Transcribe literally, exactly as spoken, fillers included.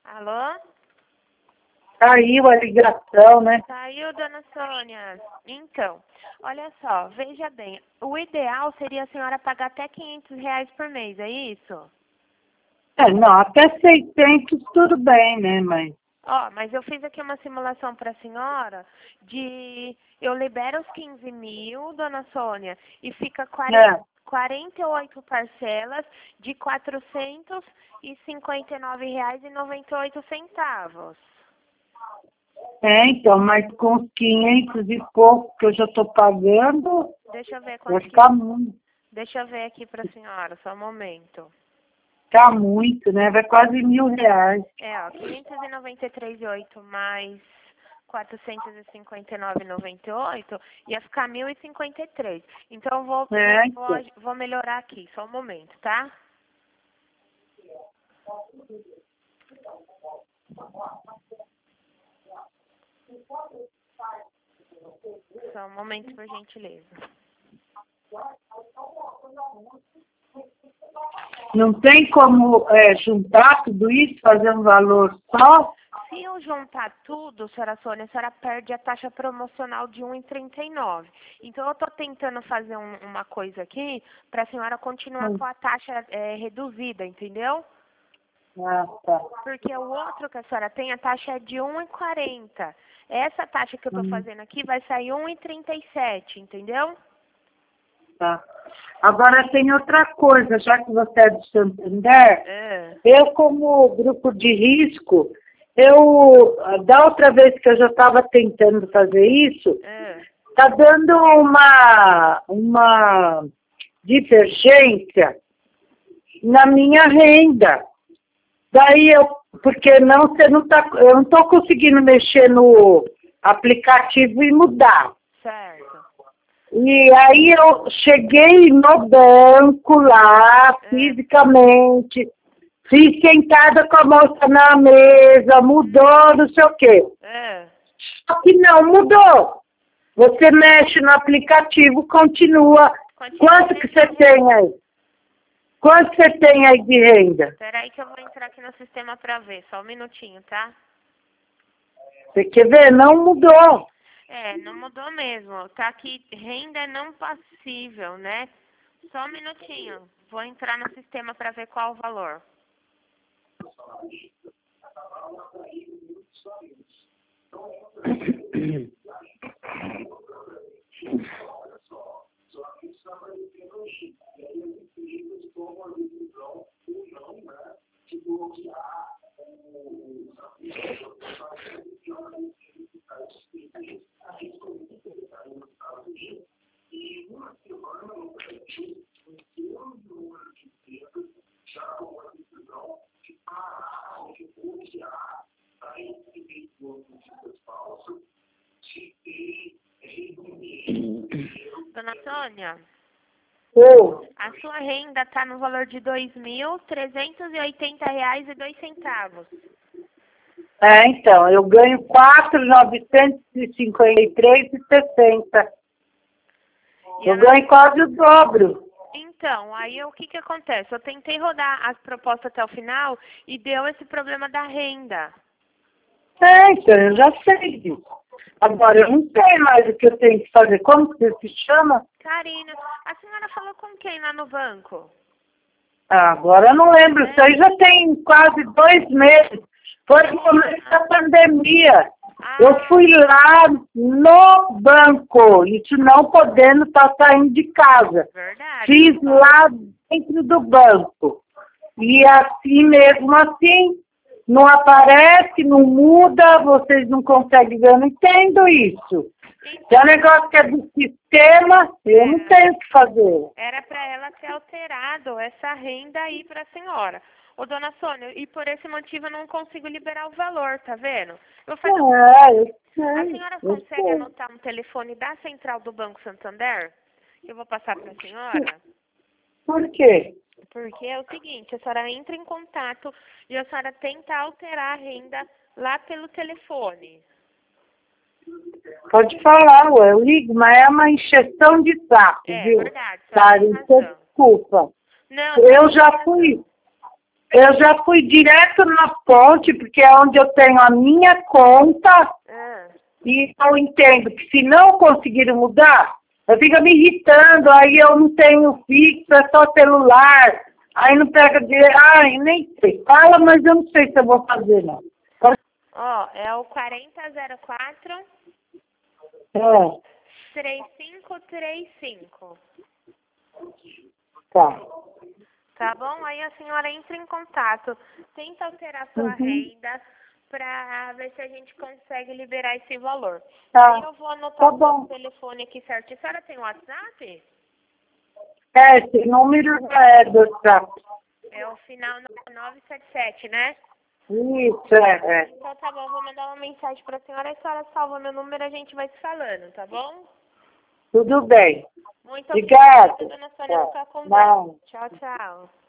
Alô? Caiu a ligação, né? Saiu, dona Sônia. Então, olha só, veja bem, o ideal seria a senhora pagar até quinhentos reais por mês, é isso? É, não, até seiscentos tudo bem, né, mãe? Ó, mas eu fiz aqui uma simulação para a senhora de... Eu libero os quinze mil, dona Sônia, e fica quarenta, É. quarenta e oito parcelas de quatrocentos e cinquenta e nove reais e noventa e oito centavos. É, então, mas com os quinhentos e pouco que eu já tô pagando, Deixa eu ver vai quanto que... ficar muito, Deixa eu ver aqui para a senhora, só um momento. ficar muito, né? Vai quase mil reais. É, ó, quinhentos e noventa e três e oito mais quatrocentos e cinquenta e nove e noventa e oito ia ficar mil e cinquenta e três. Então eu vou, É, vou, então. vou, vou melhorar aqui, só um momento, tá? Só um momento, por gentileza. Não tem como é, juntar tudo isso, fazer um valor só? Se eu juntar tudo, senhora Sônia, a senhora perde a taxa promocional de um real e trinta e nove centavos. Então, eu estou tentando fazer um, uma coisa aqui para a senhora continuar Hum. com a taxa é, reduzida, entendeu? Ah, tá. Porque o outro que a senhora tem, a taxa é de um real e quarenta centavos. Essa taxa que eu estou Hum, fazendo aqui vai sair um real e trinta e sete centavos, entendeu? tá. Agora tem outra coisa, já que você é de Santander, É. eu como grupo de risco, eu, da outra vez que eu já estava tentando fazer isso, É. está dando uma, uma divergência na minha renda. Daí eu, porque não, você não tá, eu não estou conseguindo mexer no aplicativo e mudar. Certo. E aí eu cheguei no banco lá, É. fisicamente, fiz sentada com a moça na mesa, mudou, não sei o quê. É. Só que não mudou. Você mexe no aplicativo, continua. Continua Quanto que você mesmo. tem aí? Quanto você tem aí de renda? Espera aí que eu vou entrar aqui no sistema para ver, só um minutinho, tá? Você quer ver? Não mudou. É, não mudou mesmo. Tá aqui, renda não passível, né? Só um minutinho. Vou entrar no sistema para ver qual o valor. Dona Sônia, Oh, a sua renda está no valor de dois mil trezentos e oitenta reais e dois centavos. é, então, eu ganho quatro mil novecentos e cinquenta e três reais e sessenta centavos. E Eu ela... ganho quase o dobro. Então, aí o que que acontece? Eu tentei rodar as propostas até o final e deu esse problema da renda. É, então, eu já sei disso. Agora, eu não sei mais o que eu tenho que fazer. Como que você se chama? Karina, a senhora falou com quem lá no banco? Ah, agora eu não lembro. Isso aí já tem quase dois meses. Foi no começo da pandemia. Ah, Eu fui lá no banco, isso não podendo estar saindo de casa. verdade. Fiz lá dentro do banco. E assim mesmo assim, não aparece, não muda, vocês não conseguem ver, eu não entendo isso. Se é um negócio que é do sistema, eu não tenho o que fazer. Era para ela ter alterado essa renda aí para a senhora. Ô, dona Sônia, e por esse motivo eu não consigo liberar o valor, tá vendo? Eu vou fazer um... É, eu sei, A senhora eu consegue sei. anotar um telefone da central do Banco Santander? Que eu vou passar para a senhora? Por quê? Porque é o seguinte, a senhora entra em contato e a senhora tenta alterar a renda lá pelo telefone. Pode falar, ué, eu ligo, mas é uma encheção de saco, É viu? verdade, a senhora Tá, tem então razão. desculpa. Não, Eu tem já razão. fui, eu já fui direto na fonte, porque é onde eu tenho a minha conta, Ah. e eu entendo que se não conseguir mudar, eu fico me irritando, aí eu não tenho fixo, é só celular, aí não pega direito, ai, nem sei, fala, mas eu não sei se eu vou fazer, não. Ó, é o quarenta zero quatro, É, três cinco três cinco. tá. Tá bom? Aí a senhora entra em contato, tenta alterar sua Uhum. renda para ver se a gente consegue liberar esse valor. Tá. Aí eu vou anotar Tá o bom. seu telefone aqui certo. A senhora tem WhatsApp? É, esse número é do WhatsApp. É o final nove sete sete, né? Isso, é, é. Então tá bom, vou mandar uma mensagem para a senhora, a senhora salva meu número e a gente vai se falando, tá bom? Tudo bem. Muito Obrigada. obrigada, dona Sônia, Tchau. pela conversa. Não. Tchau, tchau.